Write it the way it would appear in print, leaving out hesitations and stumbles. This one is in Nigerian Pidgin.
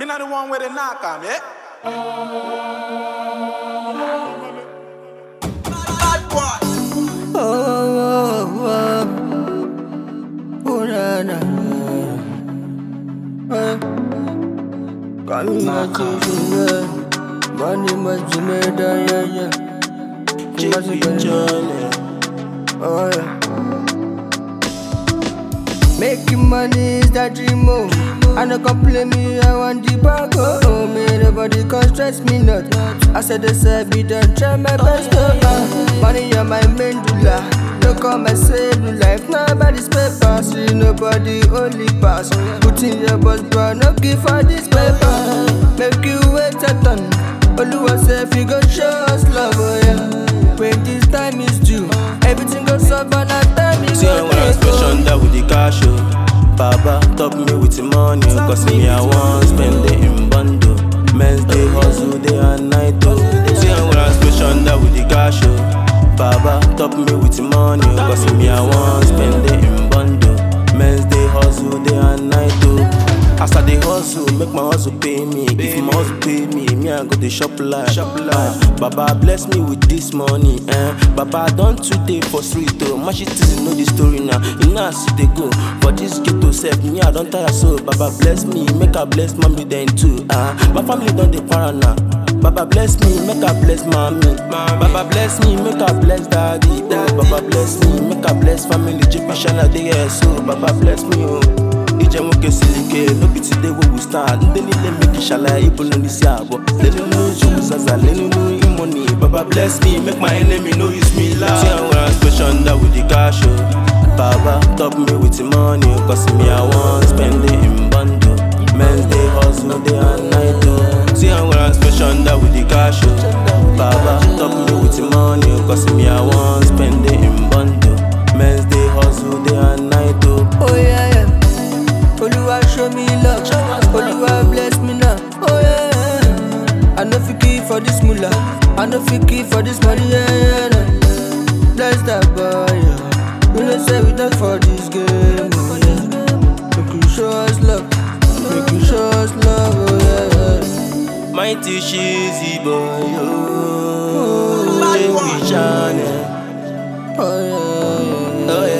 not the one where they knock on, yeah? Bad boy. Oh, na, na. Come here, money must be made, yeah. Oh, yeah. Making money is that dream, oh. I no complain me, I want the bag, oh. May nobody can stress me not. I said the service, don't try my best, money on my medulla. No come and save me life, nobody's paper. See nobody only pass. Put in your bus, bro, no give for this paper. Make you wait a ton. Oluwa say if you go show us love, oh yeah. When this time is due, everything goes up and that time is see I wanna splash under with the cash, oh. Baba, top me with the money, cause me I want spend it in bundle. Men's day hustle day and night, oh. See I wanna splash under with the cash, oh. Baba, top me with the money, cause me I want spend it in bundle. Men's day hustle day and night, oh. As I dey hustle, make my hustle pay me. If my hustle pay me, me I go dey shop life. Baba bless me with this money, Baba don today for street, oh. My shit is know the story now. You know I see they go for this ghetto self. Me I don't tire so. Baba bless me, make I bless mommy then too. My family don dey para now. Baba bless me, make I bless mommy. Baba bless me, make I bless daddy. Baba bless me, make I bless family. JP Shana dey here so. Baba bless me, oh. Ijemuke silike, no be today where we stand. Ndeni le make shala, ipo no nisi abo. Lenu no jugu zaza, lenu no money. Baba bless me, make my enemy know use me loud. See I wanna splash under with the cash, oh. Baba top me with the money, cause me I want spend it in bundle. Men's day hustle day and night, oh. See I wanna splash under with the cash, oh. Baba top me with the money, cause me I want spend it in bundle. Men's day hustle day and night, oh. Oh yeah, yeah. Oluwa show me love, Oluwa bless me now. Oh yeah, I no fit keep for this moolah, I no fit keep for this money. Yeah. Bless that boy, yeah. You know say we done for this game. Oh, yeah. Make you show us love, make you show us love. Oh yeah. Mighty cheesy boy, oh, JP Channel. Oh yeah. Oh yeah.